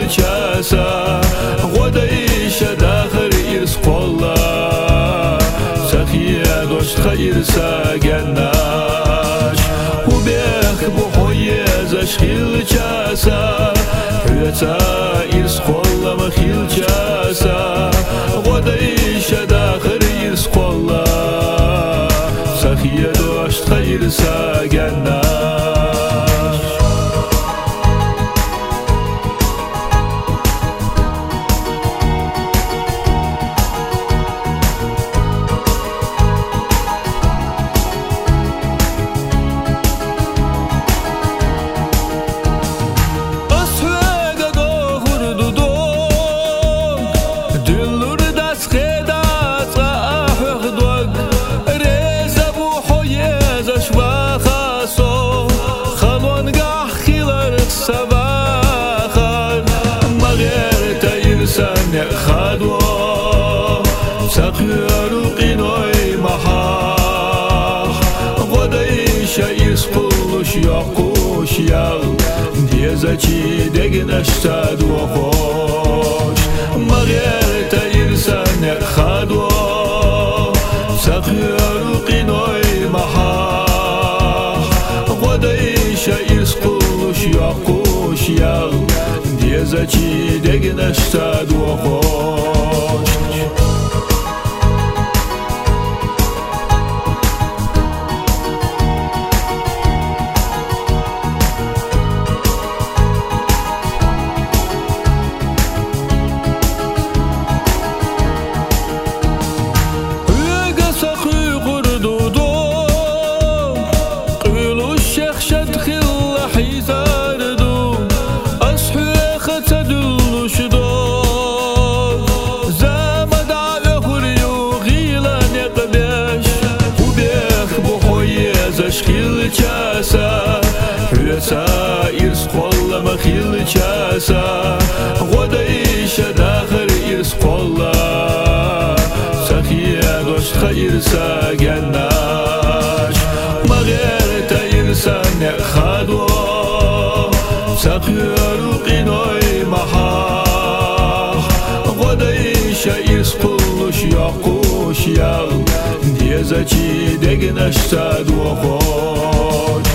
chasa G'odayisha daxir irs qolla Saxiya do'st xayrsa gannash Ubek bu hoyez ashqil chasa Hüyatsa irs qolla maxil chasa G'odayisha daxir irs qolla Saxiya do'st xayrsa gannash خدوا سقيرو قينوي محاح غدايش يسقوش يقوش يال ديزاتي دقنشتاد وخوش مغيرتا يرسان خدوا سقيرو قينوي محاح غدايش يسقوش يقوش يال ديزاتي دقنشتاد وخوش Ashqil chasa Hüyatsa irs qolla maxil chasa G'odayisha daxir irs qolla Saxiya do'st xayrsa gannash Mag'erta irsan khadwo Saqiyaru qinoy mahah G'odayisha irs qullush yoqush yal Dezachidagi nashtad وخوش